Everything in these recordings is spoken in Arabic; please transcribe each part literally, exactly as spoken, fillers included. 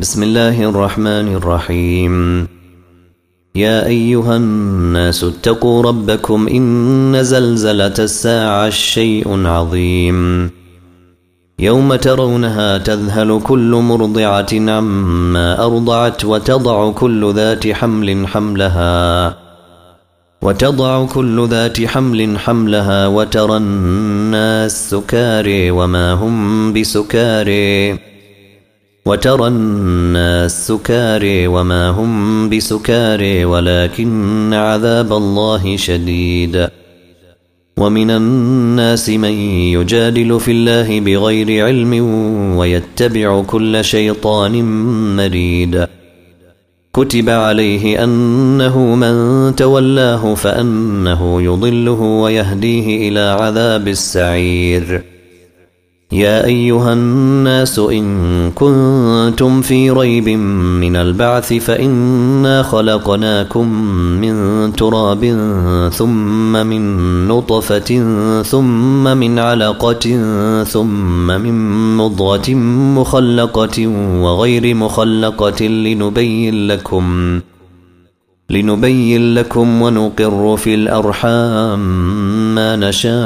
بسم الله الرحمن الرحيم. يا أيها الناس اتقوا ربكم إن زلزلة الساعة شيء عظيم. يوم ترونها تذهل كل مرضعة عما أرضعت وتضع كل ذات حمل حملها وتضع كل ذات حمل حملها وترى الناس سكاري وما هم بسكاري وترى الناس سكاري وما هم بسكاري ولكن عذاب الله شديد. ومن الناس من يجادل في الله بغير علم ويتبع كل شيطان مريد. كتب عليه أنه من تولاه فأنه يضله ويهديه إلى عذاب السعير. يا أيها الناس إن كنتم في ريب من البعث فإنا خلقناكم من تراب ثم من نطفة ثم من علقة ثم من مضغة مخلقة وغير مخلقة لنبين لكم لنبين لكم ونقر في الأرحام ما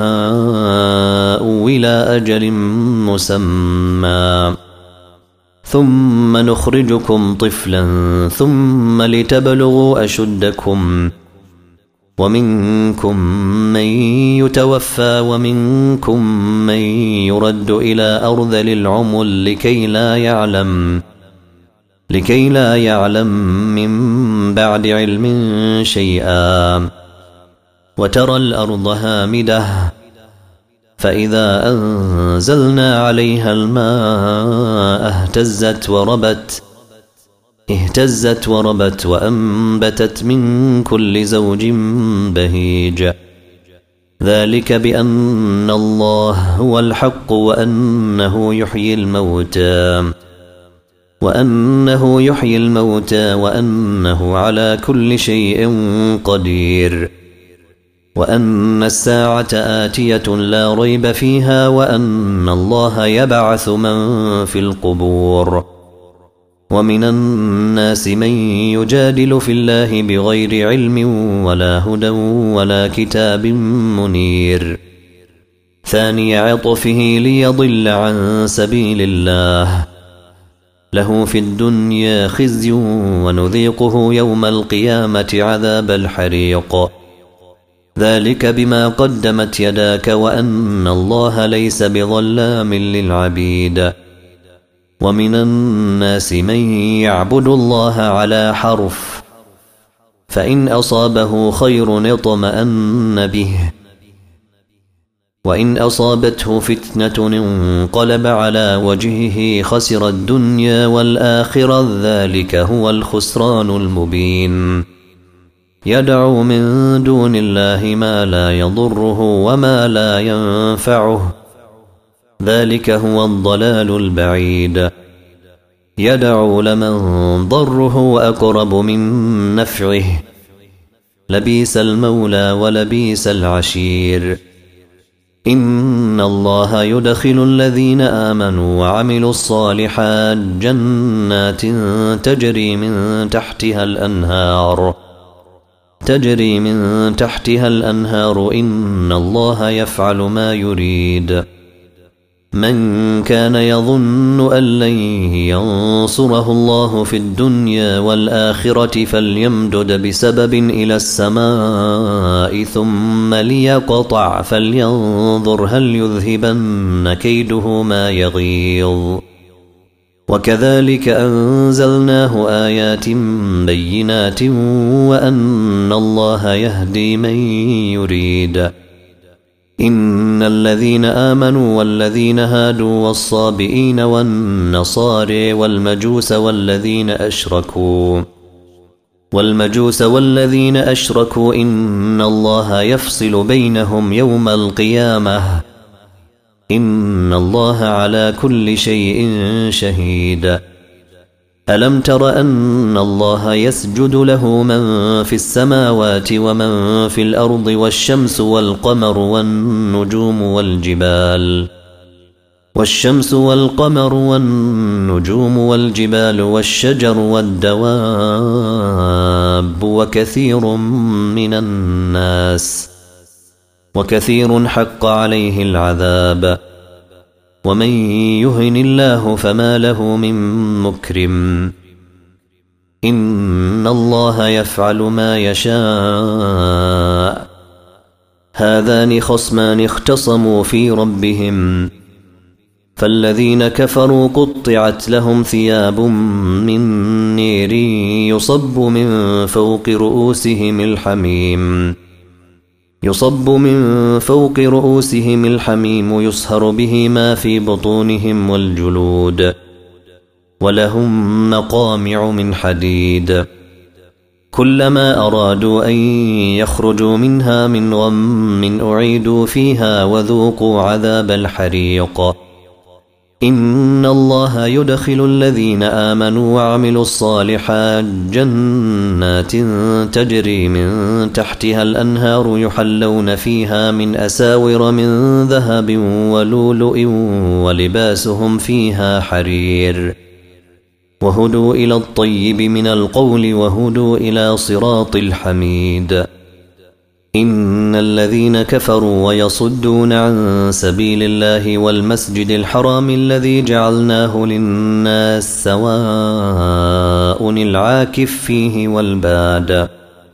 نشاء إلى أجل مسمى ثم نخرجكم طفلا ثم لتبلغوا أشدكم ومنكم من يتوفى ومنكم من يرد إلى أرذل العمر لكي لا يعلم لكي لا يعلم من بعد علم شيئا. وترى الأرض هامدة فإذا أنزلنا عليها الماء اهتزت وربت اهتزت وربت وأنبتت من كل زوج بهيج. ذلك بأن الله هو الحق وأنه يحيي الموتى وأنه يحيي الموتى وأنه على كل شيء قدير وأن الساعة آتية لا ريب فيها وأن الله يبعث من في القبور. ومن الناس من يجادل في الله بغير علم ولا هدى ولا كتاب منير. ثاني عطفه ليضل عن سبيل الله له في الدنيا خزي ونذيقه يوم القيامة عذاب الحريق. ذلك بما قدمت يداك وأن الله ليس بظلام للعبيد. ومن الناس من يعبد الله على حرف فإن أصابه خير اطمأن به وإن أصابته فتنة انقلب على وجهه خسر الدنيا والآخرة ذلك هو الخسران المبين. يدعو من دون الله ما لا يضره وما لا ينفعه ذلك هو الضلال البعيد. يدعو لمن ضره أقرب من نفعه لبيس المولى ولبيس العشير. إن الله يدخل الذين آمنوا وعملوا الصالحات جنات تجري من تحتها الأنهار تجري من تحتها الأنهار إن الله يفعل ما يريد. من كان يظن أن لن ينصره الله في الدنيا والآخرة فليمدد بسبب إلى السماء ثم ليقطع فلينظر هل يذهبن كيده ما يغيظ. وكذلك أنزلناه آيات بينات وأن الله يهدي من يريد. إن الذين آمنوا والذين هادوا والصابئين والنصارى والمجوس والذين أشركوا والمجوس والذين أشركوا إن الله يفصل بينهم يوم القيامة إن الله على كل شيء شهيد. ألم تر أن الله يسجد له من في السماوات ومن في الأرض والشمس والقمر والنجوم والجبال والشمس والقمر والنجوم والجبال والشجر والدواب وكثير من الناس وكثير حق عليه العذاب ومن يهن الله فما له من مكرم إن الله يفعل ما يشاء هذان خصمان اختصموا في ربهم فالذين كفروا قطعت لهم ثياب من نير يصب من فوق رؤوسهم الحميم يصب من فوق رؤوسهم الحميم يصهر به ما في بطونهم والجلود ولهم مقامع من حديد كلما أرادوا أن يخرجوا منها من غم أعيدوا فيها وذوقوا عذاب الحريق إن الله يدخل الذين آمنوا وعملوا الصالحات جنات تجري من تحتها الأنهار يحلون فيها من أساور من ذهب ولؤلؤ ولباسهم فيها حرير وهدوا إلى الطيب من القول وهدوا إلى صراط الحميد إن الذين كفروا ويصدون عن سبيل الله والمسجد الحرام الذي جعلناه للناس سواء العاكف فيه والباد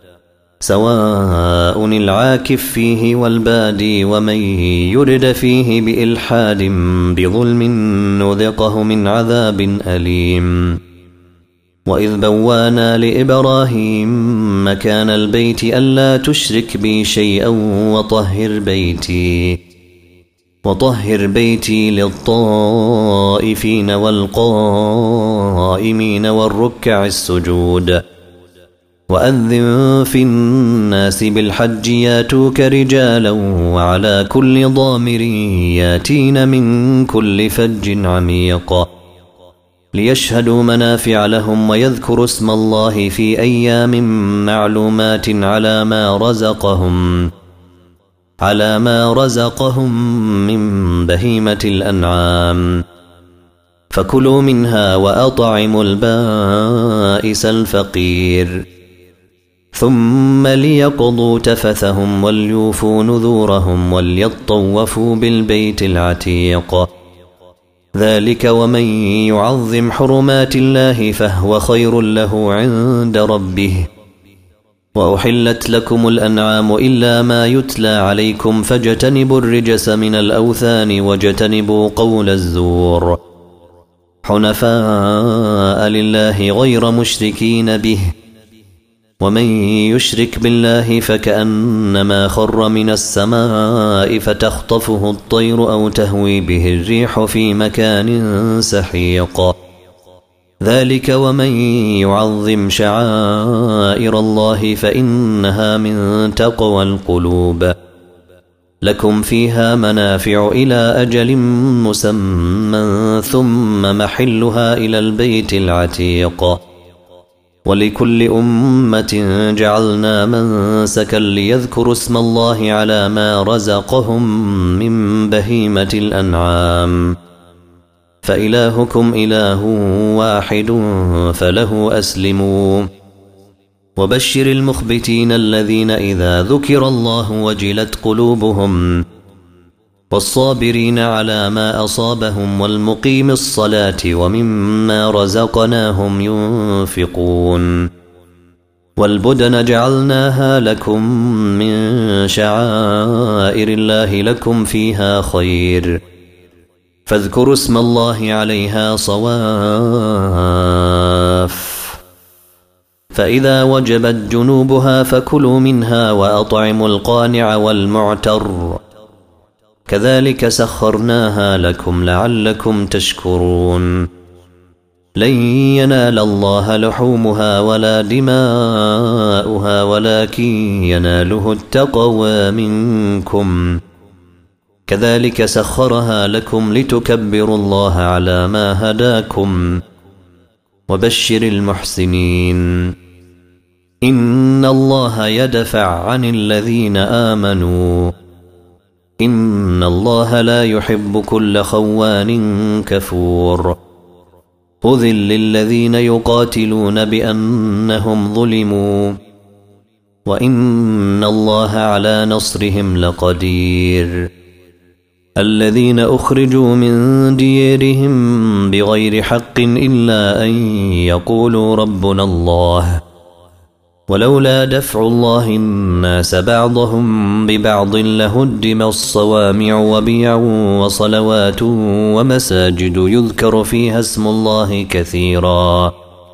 سواء العاكف فيه والبادي ومن يرد فيه بإلحاد بظلم نذقه من عذاب أليم وإذ بوانا لإبراهيم مكان البيت ألا تشرك بي شيئا وطهر بيتي وطهر بيتي للطائفين والقائمين والركع السجود وأذن في الناس بالحج ياتوك رجالا وعلى كل ضامر ياتين من كل فج عميق ليشهدوا منافع لهم ويذكروا اسم الله في أيام معلومات على ما رزقهم على ما رزقهم من بهيمة الأنعام فكلوا منها وأطعموا البائس الفقير ثم ليقضوا تفثهم وليوفوا نذورهم وليطوفوا بالبيت العتيق ذلك ومن يعظم حرمات الله فهو خير له عند ربه وأحلت لكم الأنعام إلا ما يتلى عليكم فاجتنبوا الرجس من الأوثان واجتنبوا قول الزور حنفاء لله غير مشركين به ومن يشرك بالله فكأنما خر من السماء فتخطفه الطير أو تهوي به الريح في مكان سحيق ذلك ومن يعظم شعائر الله فإنها من تقوى القلوب لكم فيها منافع إلى أجل مسمى ثم محلها إلى البيت العتيق ولكل أمة جعلنا منسكا ليذكروا اسم الله على ما رزقهم من بهيمة الأنعام فإلهكم إله واحد فله أسلموا وبشر المخبتين الذين إذا ذكر الله وجلت قلوبهم والصابرين على ما أصابهم والمقيم الصلاة ومما رزقناهم ينفقون والبدن جعلناها لكم من شعائر الله لكم فيها خير فاذكروا اسم الله عليها صواف فإذا وجبت جنوبها فكلوا منها وأطعموا القانع والمعتر كذلك سخرناها لكم لعلكم تشكرون لن ينال الله لحومها ولا دماؤها ولكن يناله التقوى منكم كذلك سخرها لكم لتكبروا الله على ما هداكم وبشر المحسنين إن الله يدفع عن الذين آمنوا إن الله لا يحب كل خوان كفور أذل للذين يقاتلون بأنهم ظلموا وإن الله على نصرهم لقدير الذين أخرجوا من ديارهم بغير حق إلا أن يقولوا ربنا الله ولولا دفع الله الناس بعضهم ببعض لهدمت الصوامع وبيع وصلوات ومساجد يذكر فيها اسم الله كثيرا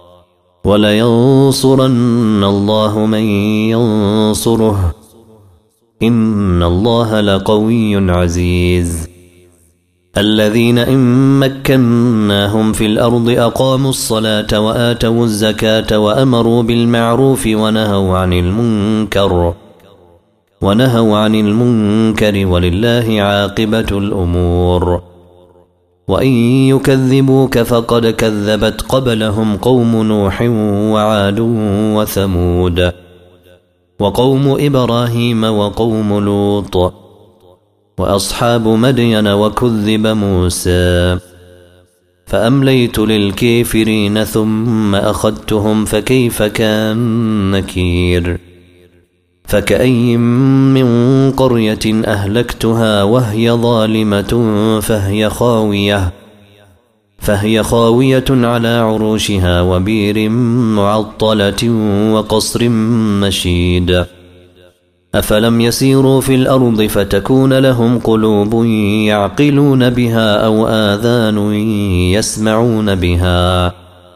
ولينصرن الله من ينصره إن الله لقوي عزيز الذين إن مكناهم في الأرض أقاموا الصلاة وآتوا الزكاة وأمروا بالمعروف ونهوا عن المنكر ونهوا عن المنكر ولله عاقبة الأمور وإن يكذبوك فقد كذبت قبلهم قوم نوح وعاد وثمود وقوم إبراهيم وقوم لوط وأصحاب مدين وكذب موسى فأمليت للكافرين ثم أخذتهم فكيف كان نكير فكأي من قرية أهلكتها وهي ظالمة فهي خاوية فهي خاوية على عروشها وبير معطلة وقصر مشيد أفلم يسيروا في الأرض فتكون لهم قلوب يعقلون بها أو آذان يسمعون بها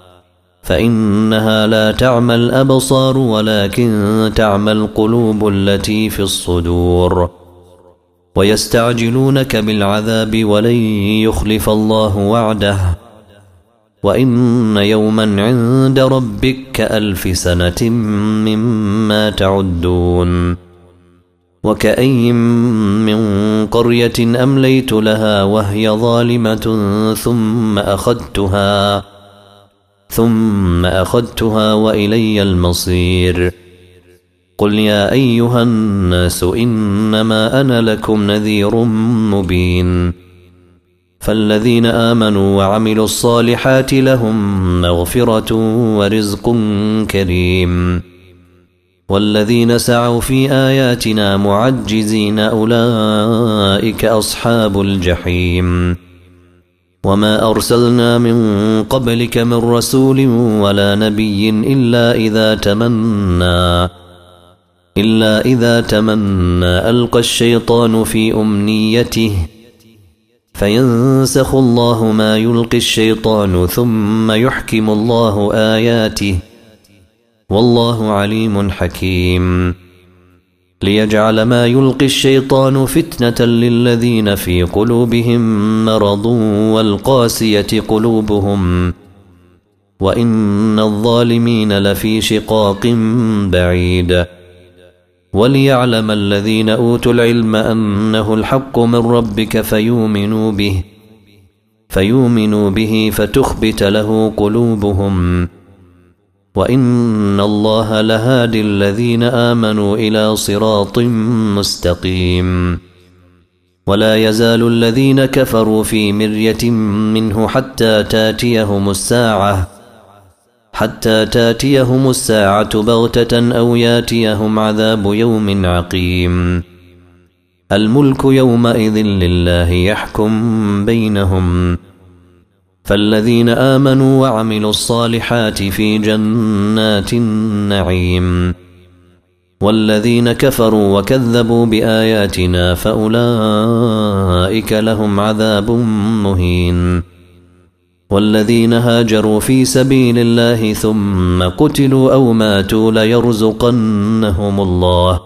فإنها لا تعمى الأبصار ولكن تعمى القلوب التي في الصدور ويستعجلونك بالعذاب ولن يخلف الله وعده وإن يوما عند ربك كألف سنة مما تعدون وكأي من قرية أمليت لها وهي ظالمة ثم أخذتها ثم أخذتها وإلي المصير قل يا أيها الناس إنما أنا لكم نذير مبين فالذين آمنوا وعملوا الصالحات لهم مغفرة ورزق كريم والذين سعوا في آياتنا معجزين أولئك أصحاب الجحيم وما أرسلنا من قبلك من رسول ولا نبي إلا إذا تمنى إلا إذا تمنى ألقى الشيطان في أمنيته فينسخ الله ما يلقي الشيطان ثم يحكم الله آياته والله عليم حكيم ليجعل ما يلقي الشيطان فتنة للذين في قلوبهم مرض والقاسية قلوبهم وإن الظالمين لفي شقاق بعيد وليعلم الذين أوتوا العلم أنه الحق من ربك فيؤمنوا به فيؤمنوا به فتخبت له قلوبهم وإن الله لهادي الذين آمنوا إلى صراط مستقيم ولا يزال الذين كفروا في مرية منه حتى تاتيهم الساعة حتى تاتيهم الساعة بغتة أو ياتيهم عذاب يوم عقيم الملك يومئذ لله يحكم بينهم فالذين آمنوا وعملوا الصالحات في جنات النعيم والذين كفروا وكذبوا بآياتنا فأولئك لهم عذاب مهين والذين هاجروا في سبيل الله ثم قتلوا أو ماتوا ليرزقنهم الله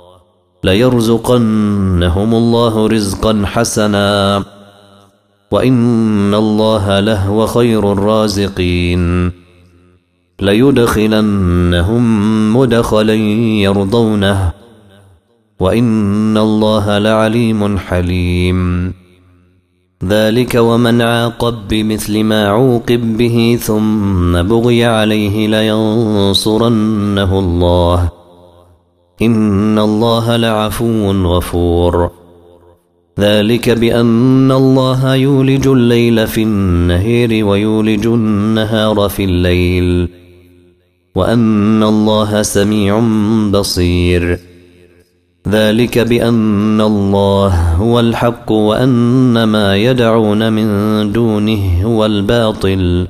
ليرزقنهم الله رزقا حسنا وإن الله لهو خير الرازقين ليدخلنهم مدخلا يرضونه وإن الله لعليم حليم ذلك ومن عاقب بمثل ما عوقب به ثم بغي عليه لينصرنه الله إن الله لعفو غفور ذلك بأن الله يولج الليل في النهار ويولج النهار في الليل وأن الله سميع بصير. ذلك بأن الله هو الحق وأن ما يدعون من دونه هو الباطل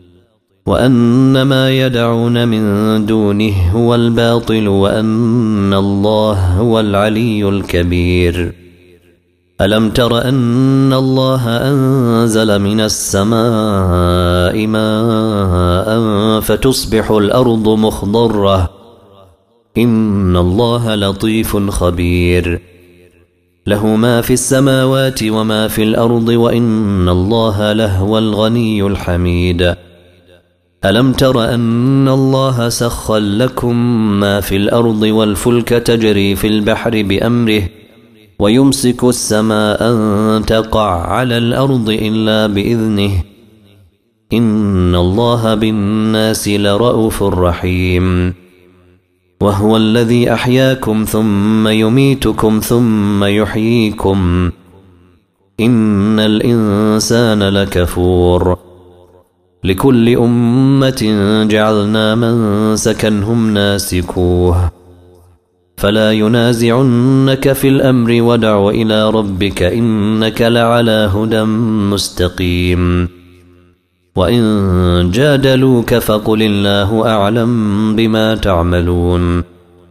وأن ما يدعون من دونه هو الباطل وأن الله هو العلي الكبير. ألم تر أن الله أنزل من السماء ماء فتصبح الأرض مخضرة إن الله لطيف خبير. له ما في السماوات وما في الأرض وإن الله لهو الغني الحميد. ألم تر أن الله سخر لكم ما في الأرض والفلك تجري في البحر بأمره ويمسك السماء أن تقع على الأرض إلا بإذنه إن الله بالناس لرءوف رحيم. وهو الذي أحياكم ثم يميتكم ثم يحييكم إن الإنسان لكفور. لكل أمة جعلنا منسكا هم ناسكوه فلا ينازعنك في الأمر ودع إلى ربك إنك لعلى هدى مستقيم. وإن جادلوك فقل الله أعلم بما تعملون.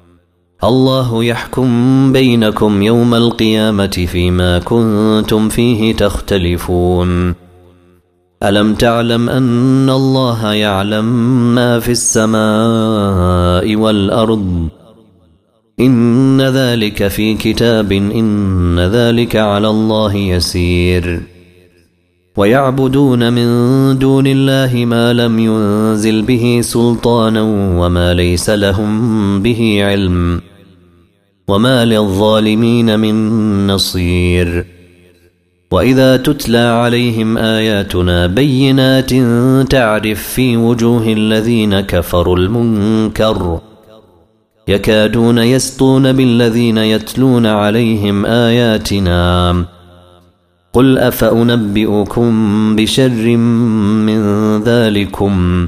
الله يحكم بينكم يوم القيامة فيما كنتم فيه تختلفون. ألم تعلم أن الله يعلم ما في السماء والأرض إن ذلك في كتاب إن ذلك على الله يسير. ويعبدون من دون الله ما لم ينزل به سلطانا وما ليس لهم به علم وما للظالمين من نصير. وإذا تتلى عليهم آياتنا بينات تعرف في وجوه الذين كفروا المنكر يكادون يسطون بالذين يتلون عليهم آياتنا قل أفأنبئكم بشر من ذلكم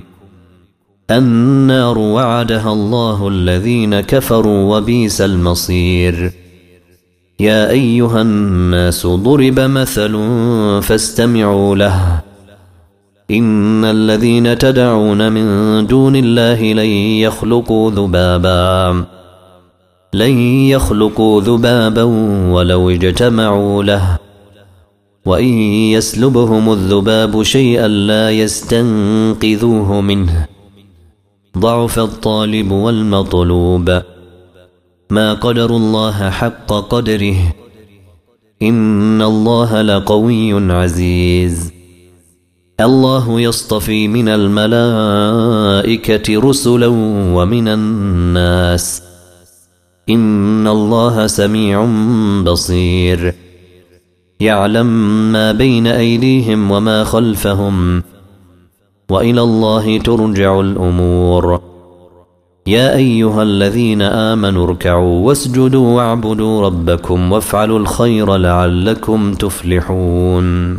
النار وعدها الله الذين كفروا وبئس المصير. يا أيها الناس ضرب مثل فاستمعوا له إن الذين تدعون من دون الله لن يخلقوا ذبابا لن يخلقوا ذبابا ولو اجتمعوا له وإن يسلبهم الذباب شيئا لا يستنقذوه منه ضعف الطالب والمطلوب. ما قدر الله حق قدره إن الله لقوي عزيز. الله يصطفي من الملائكة رسلا ومن الناس إن الله سميع بصير. يعلم ما بين أيديهم وما خلفهم وإلى الله ترجع الأمور. يا أيها الذين آمنوا اركعوا واسجدوا واعبدوا ربكم وافعلوا الخير لعلكم تفلحون.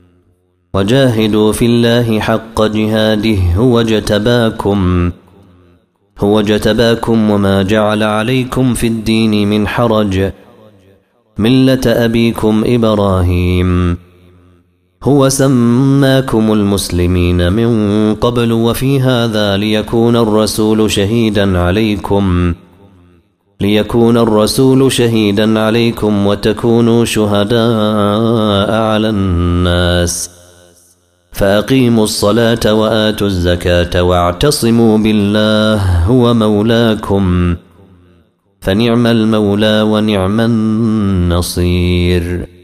وجاهدوا في الله حق جهاده هو اجتباكم هو اجتباكم وما جعل عليكم في الدين من حرج ملة أبيكم إبراهيم هو سماكم المسلمين من قبل وفي هذا ليكون الرسول شهيدا عليكم ليكون الرسول شهيدا عليكم وتكونوا شهداء على الناس. فأقيموا الصلاة وآتوا الزكاة واعتصموا بالله هو مولاكم فنعم المولى ونعم النصير.